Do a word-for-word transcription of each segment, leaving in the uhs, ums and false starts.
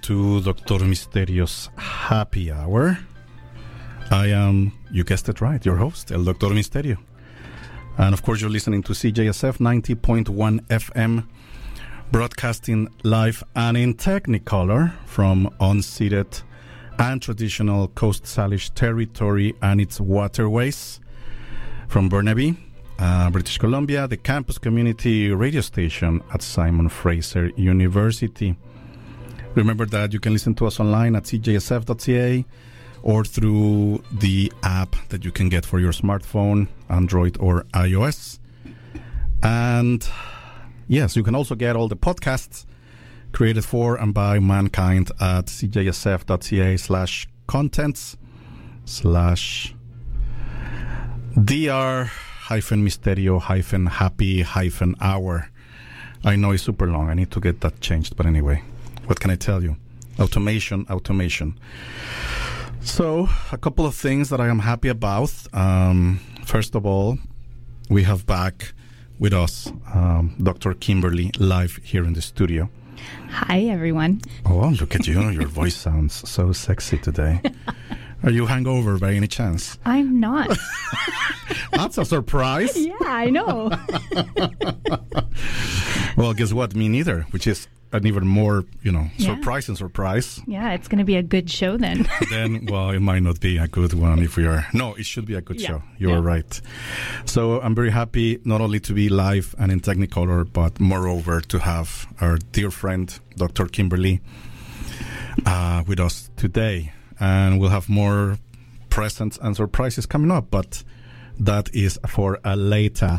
to Doctor Misterio's Happy Hour. I am, you guessed it right, your host, El Doctor Misterio. And of course, you're listening to C J S F ninety point one F M, broadcasting live and in Technicolor from unceded and traditional Coast Salish territory and its waterways from Burnaby, uh, British Columbia, the campus community radio station at Simon Fraser University. Remember that you can listen to us online at c j s f dot c a or through the app that you can get for your smartphone, Android or iOS. And yes, you can also get all the podcasts created for and by mankind at c j s f dot c a slash contents slash dr hyphen misterio hyphen happy hyphen hour. I know it's super long. I need to get that changed. But anyway, what can I tell you? Automation, automation. So, a couple of things that I am happy about. Um, first of all, we have back with us um, Doctor Kimberly live here in the studio. Hi, everyone. Oh, look at you. Your voice sounds so sexy today. Are you hungover by any chance? I'm not. That's a surprise. Yeah, I know. Well, guess what? Me neither, which is an even more, you know, Yeah. surprising surprise. Yeah, it's going to be a good show then. Then, well, it might not be a good one if we are... No, it should be a good Yeah. show. You are Yeah. right. So I'm very happy not only to be live and in Technicolor, but moreover to have our dear friend, Doctor Kimberly, uh, with us today. And we'll have more presents and surprises coming up, but that is for a later.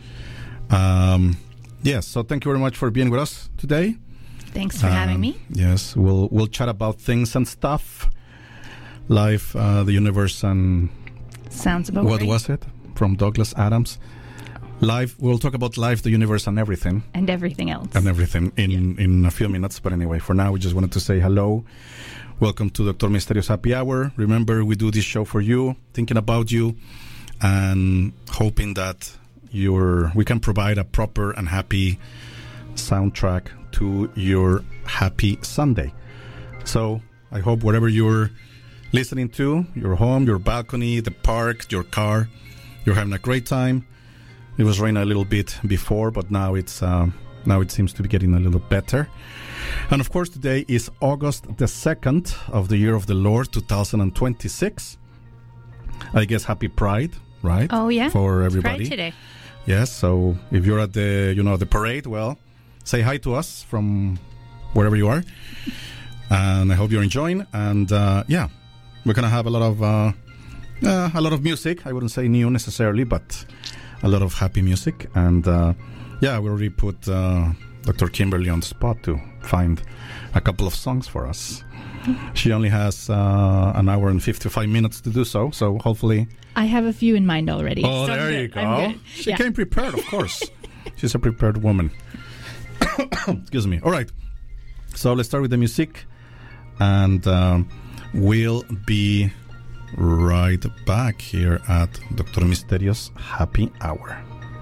Um, yes, so thank you very much for being with us today. Thanks for having Um, me. Yes, we'll we'll chat about things and stuff, life, uh, the universe, and Sounds about what right. was it from Douglas Adams? Life. We'll talk about life, the universe, and everything, And everything else. and everything in in a few minutes. But anyway, for now, we just wanted to say hello. Welcome to Doctor Misterio's Happy Hour. Remember, we do this show for you, thinking about you, and hoping that you're we can provide a proper and happy soundtrack to your happy Sunday. So I hope whatever you're listening to, your home, your balcony, the park, your car, you're having a great time. It was raining a little bit before, but now it's uh, now it seems to be getting a little better. And of course, today is August the second of the year of the Lord, two thousand twenty-six. I guess happy Pride, right? Oh, yeah. For It's everybody. Pride today. Yes, so if you're at the, you know, the parade, well, say hi to us from wherever you are. And I hope you're enjoying. And uh, yeah, we're gonna have a lot of uh, uh, a lot of music. I wouldn't say new necessarily, but a lot of happy music. And uh, yeah, we already put uh, Doctor Kimberly on the spot to find a couple of songs for us. She only has uh, an hour and fifty-five minutes to do so. So hopefully. I have a few in mind already. Oh, so I'm there good. you go. I'm good. She Yeah. came prepared, of course. She's a prepared woman. Excuse me. All right. So let's start with the music. And um, we'll be right back here at Doctor Misterio's Happy Hour.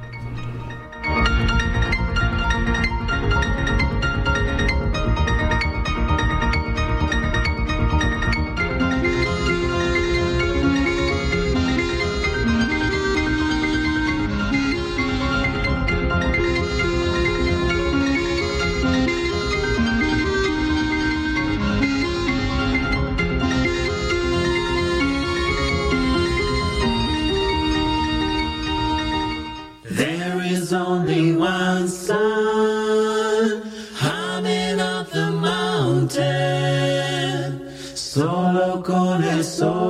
Only one sun humming up the mountain, solo con el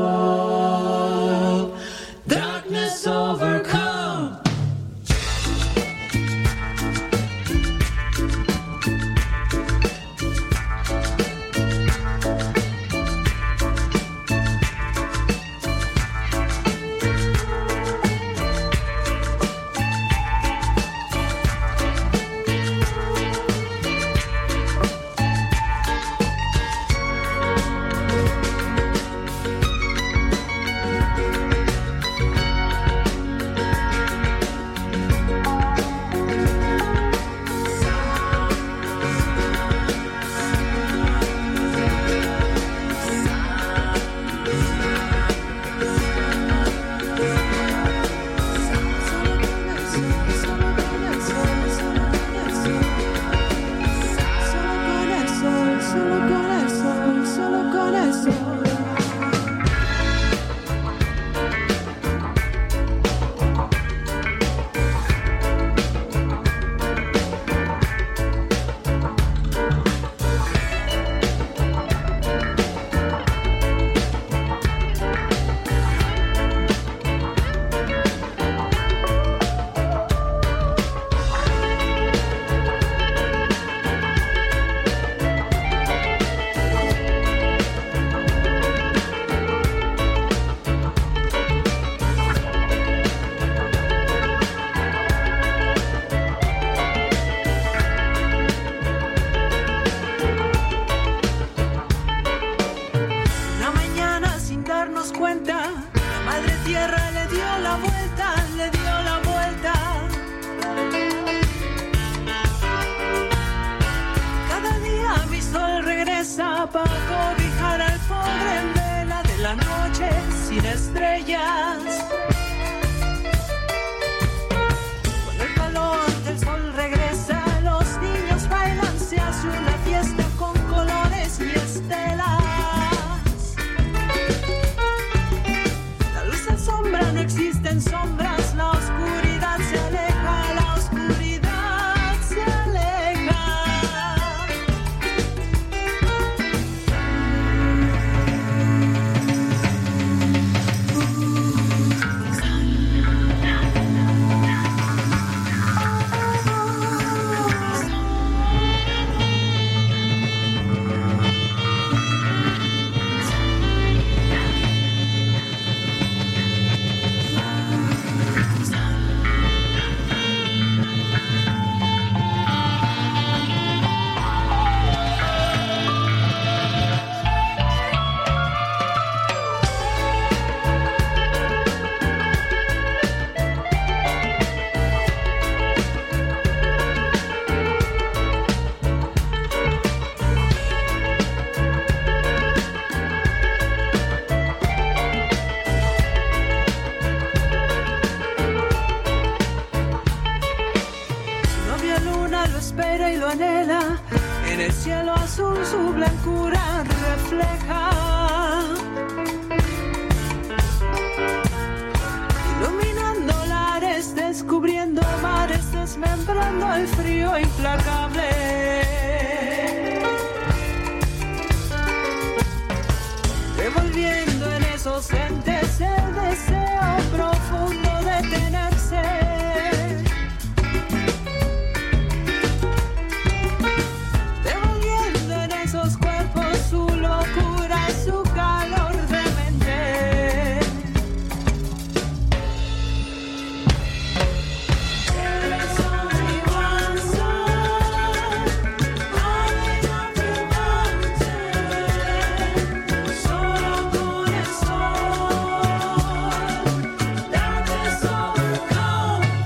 sol, darkness overcome. cuenta, la madre tierra le dio la vuelta, le dio la vuelta. Cada día mi sol regresa para cobijar al pobre en vela de la noche sin estrellas. Cuando el calor del sol regresa, los niños bailan, se hace una fiesta con colores y estelas. La luz se sombra, no existen sombras, la oscuridad se aleja, la oscuridad se aleja. En el cielo azul su blancura refleja, iluminando lares, descubriendo mares, desmembrando el frío implacable. Devolviendo en esos entes el deseo profundo de tenerse. Su locura, su calor de mente. There is only one sun, high up the mountain, solo con el sol, darkness overcome.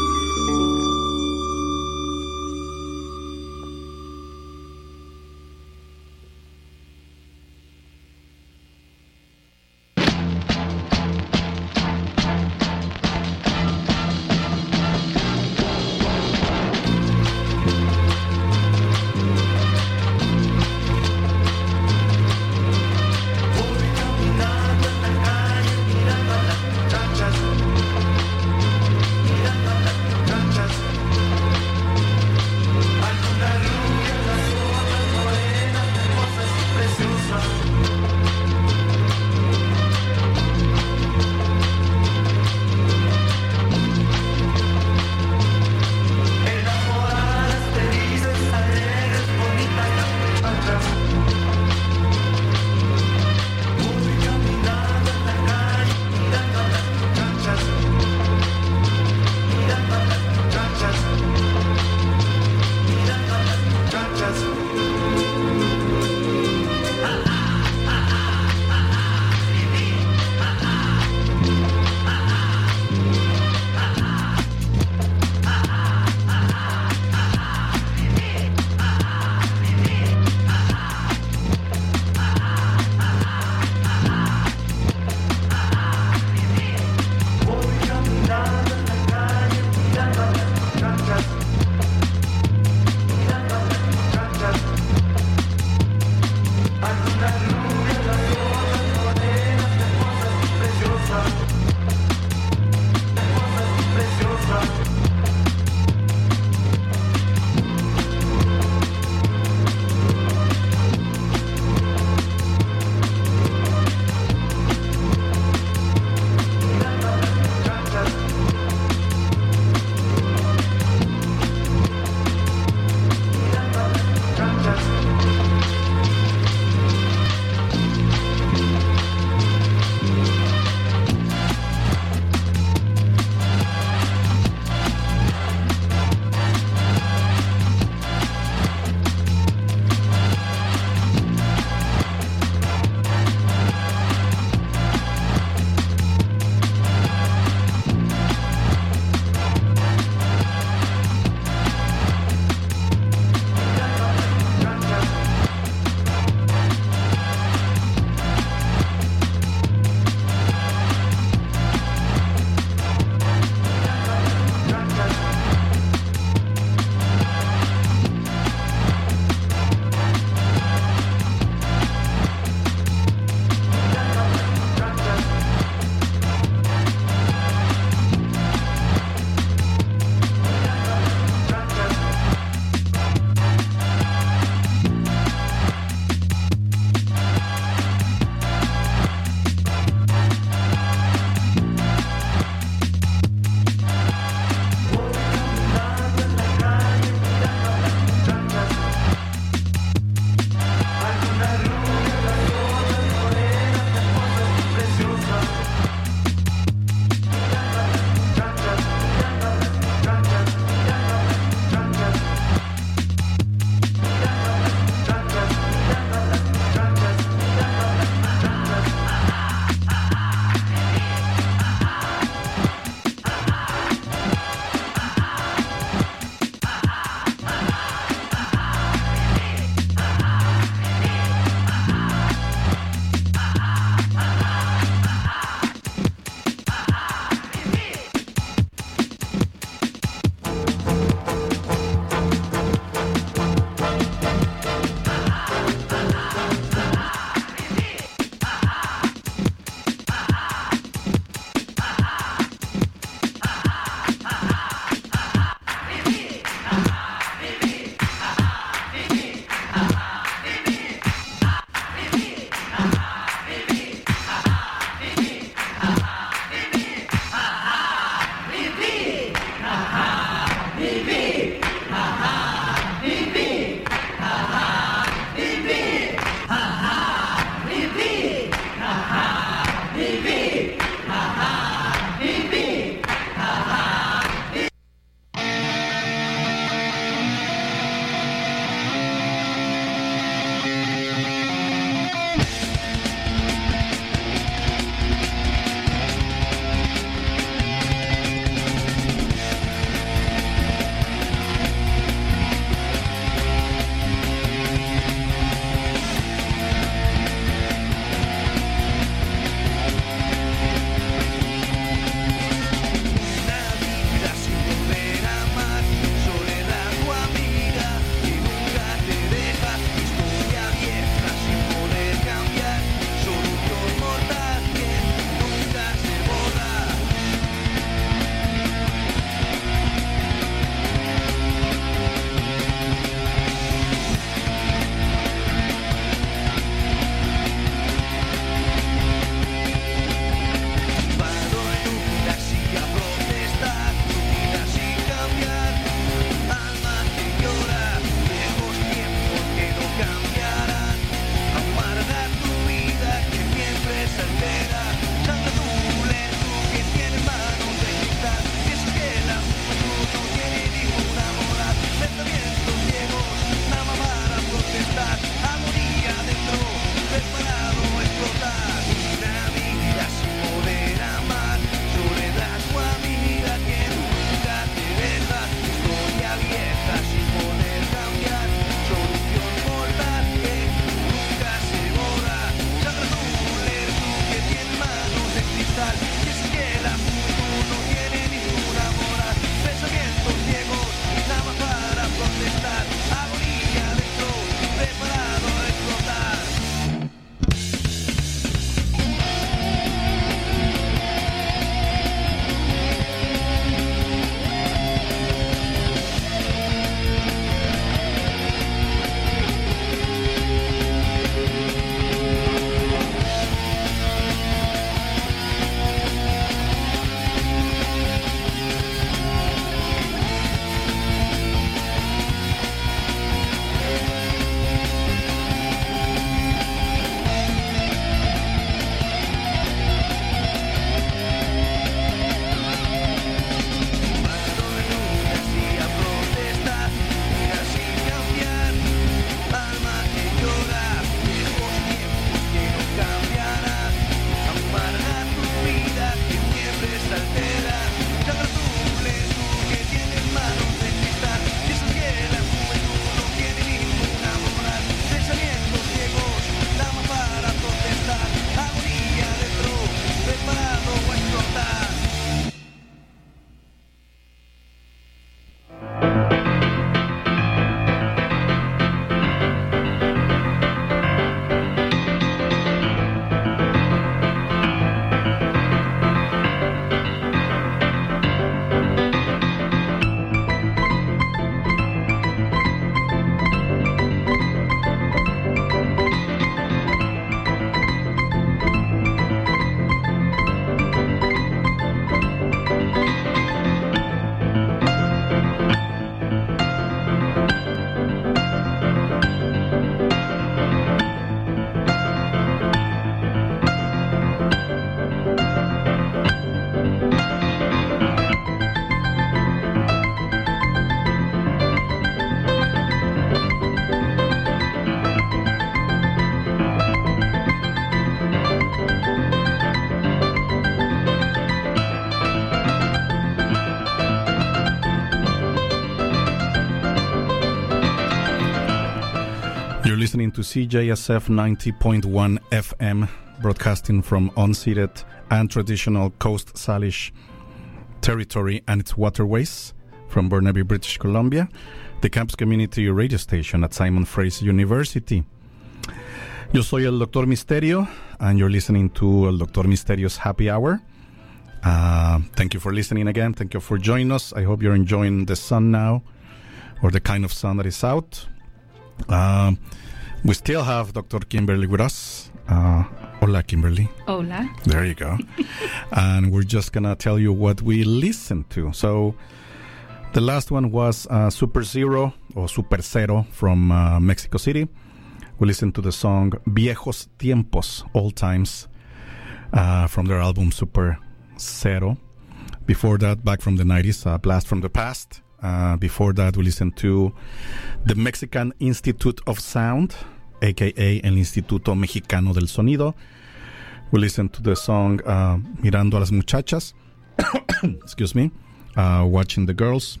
to C J S F ninety point one F M, broadcasting from unceded and traditional Coast Salish territory and its waterways from Burnaby, British Columbia, the campus community radio station at Simon Fraser University. Yo soy el Doctor Misterio, and you're listening to El Doctor Misterio's Happy Hour. Uh, thank you for listening again. Thank you for joining us. I hope you're enjoying the sun now, or the kind of sun that is out. Uh, we still have Doctor Kimberly with us. Uh, hola, Kimberly. Hola. There you go. And we're just going to tell you what we listened to. So the last one was uh, Super Zero, or Super Cero from uh, Mexico City. We listened to the song Viejos Tiempos, Old Times, uh, from their album Super Cero. Before that, back from the nineties, uh, Blast from the Past. Uh, before that, we listened to the Mexican Institute of Sound, a k a. El Instituto Mexicano del Sonido. We listened to the song uh, Mirando a las Muchachas, excuse me, uh, Watching the Girls,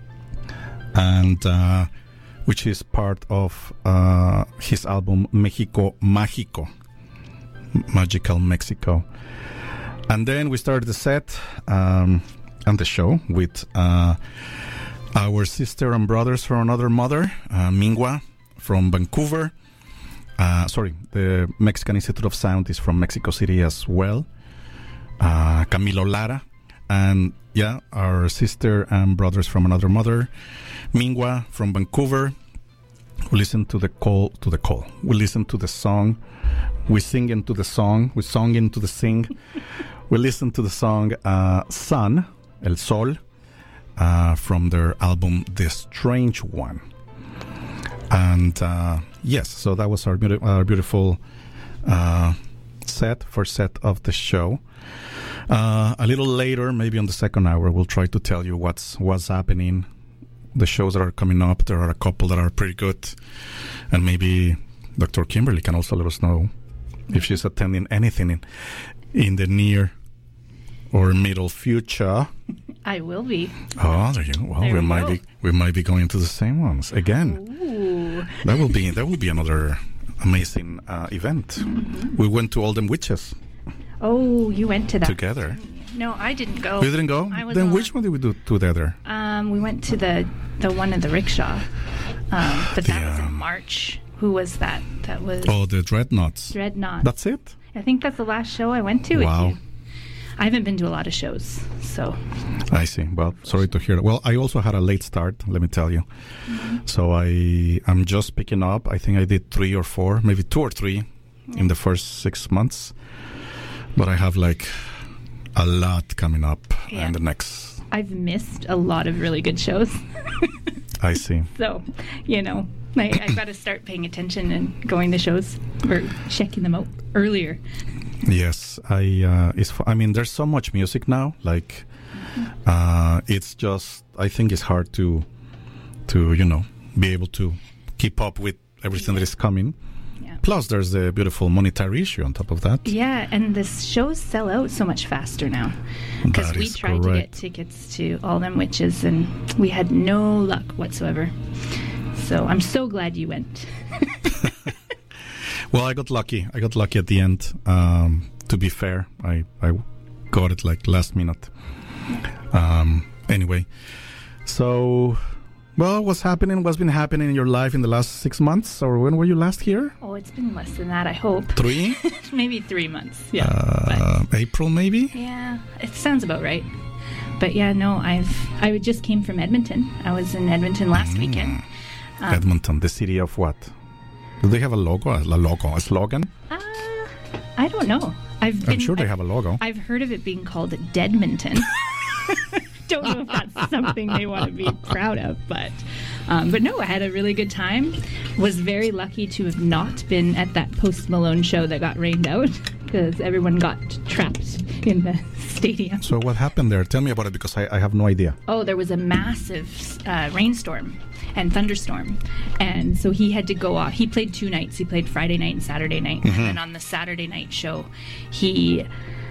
and uh, which is part of uh, his album México Mágico, Magical Mexico. And then we started the set um, and the show with uh, our sister and brothers from another mother, uh, Mingua from Vancouver. Uh, sorry, the Mexican Institute of Sound is from Mexico City as well. Uh, Camilo Lara. And yeah, our sister and brothers from another mother, Mingua from Vancouver. We listen to the call, to the call. We listen to the song. We sing into the song. We song into the sing. We listen to the song uh, Sun, El Sol, uh, from their album The Strange One. And uh, yes, so that was our, beauti- our beautiful uh, set, first set of the show. Uh, a little later, maybe on the second hour, we'll try to tell you what's what's happening, the shows that are coming up. There are a couple that are pretty good, and maybe Doctor Kimberly can also let us know if she's attending anything in, in the near or middle future. I will be. Oh, there you go. Well, There we we might go. be we might be going to the same ones again. Ooh. That will be that will be another amazing uh, event. Mm-hmm. We went to Oldham Witches Oh, you went to that. together. No, I didn't go. We didn't go. I was Then on- which one did we do together? Um, we went to the the one in the rickshaw. Um, but that was The, in um, March. Who was that? That was Oh, the Dreadnoughts. Dreadnought. That's it. I think that's the last show I went to Wow. with you. I haven't been to a lot of shows, so I see. Well, sorry to hear that. Well, I also had a late start, let me tell you. Mm-hmm. So I, I'm just picking up. I think I did three or four, maybe two or three in the first six months. But I have like a lot coming up Yeah. in the next. I've missed a lot of really good shows. I see. So, you know, I, I've got to start paying attention and going to shows or checking them out earlier. Yes, I. Uh, it's. fu- I mean, there's so much music now. Like, uh, it's just. I think it's hard to, to you know, be able to keep up with everything that is coming. Yeah. Plus, there's the beautiful monetary issue on top of that. Yeah, and the shows sell out so much faster now. Because That we is tried to get correct. tickets to All Them Witches and we had no luck whatsoever. So I'm so glad you went. Well, I got lucky. I got lucky at the end. Um, to be fair, I, I got it like last minute. Um, anyway, so, well, what's happening? What's been happening in your life in the last six months? Or when were you last here? Oh, it's been less than that, I hope. Three? Maybe three months. Yeah. Uh, April, maybe? but, yeah, it sounds about right. But yeah, no, I've I just came from Edmonton. I was in Edmonton last Mm. weekend. Um, Edmonton, the city of what? Do they have a logo? A logo? A slogan? Uh, I don't know. I've been, I'm sure they I've- have a logo. I've heard of it being called Deadmonton. Don't know if that's something they want to be proud of, but um, but no, I had a really good time. Was very lucky to have not been at that Post Malone show that got rained out because everyone got trapped in the stadium. So what happened there? Tell me about it because I, I have no idea. Oh, there was a massive uh, rainstorm and thunderstorm, and so he had to go off. He played two nights. He played Friday night and Saturday night, and then on the Saturday night show, he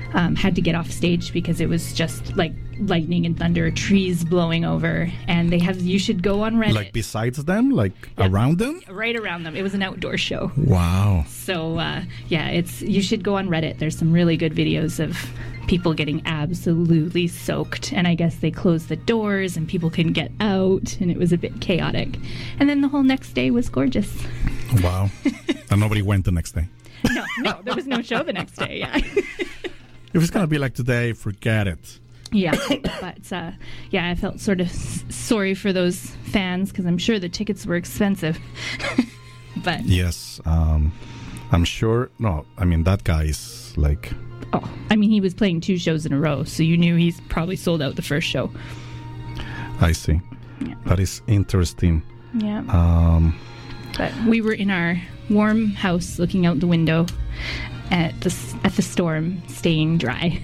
um, had to get off stage because it was just like lightning and thunder, trees blowing over, and they have. You should go on Reddit. Like besides them, like Yeah. around them. Right around them. It was an outdoor show. Wow. So uh, yeah, it's you should go on Reddit. There's some really good videos of people getting absolutely soaked, and I guess they closed the doors and people couldn't get out, and it was a bit chaotic. And then the whole next day was gorgeous. Wow. And nobody went the next day. No, no, there was no show the next day. Yeah, If it's gonna be like today, forget it. yeah, but uh, yeah, I felt sort of s- sorry for those fans because I'm sure the tickets were expensive. But Yes. Um, I'm sure. No, I mean that guy is like. oh, I mean, he was playing two shows in a row, so you knew he's probably sold out the first show. I see. Yeah. That is interesting. Yeah. Um, But we were in our warm house looking out the window at the s- at the storm, staying dry.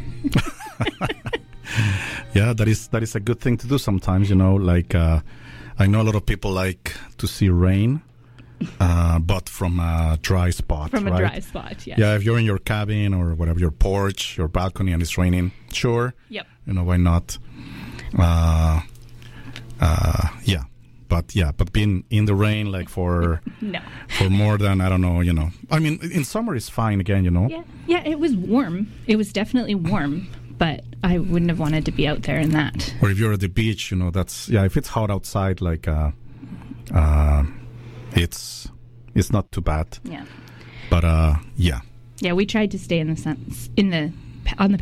yeah, that is that is a good thing to do sometimes. You know, like uh, I know a lot of people like to see rain, uh, but from a dry spot. From a right? dry spot, yeah. Yeah, if you're in your cabin or whatever, your porch, your balcony, and it's raining, sure. Yep. You know, why not? Uh, uh, yeah. But yeah, but being in the rain like for No. for more than I don't know, you know. I mean, in summer it's fine again, you know. Yeah, yeah, it was warm. It was definitely warm, but I wouldn't have wanted to be out there in that. Or if you're at the beach, you know, that's yeah. If it's hot outside, like uh, uh, it's it's not too bad. Yeah. But uh, yeah, Yeah, we tried to stay in the sun, in the on the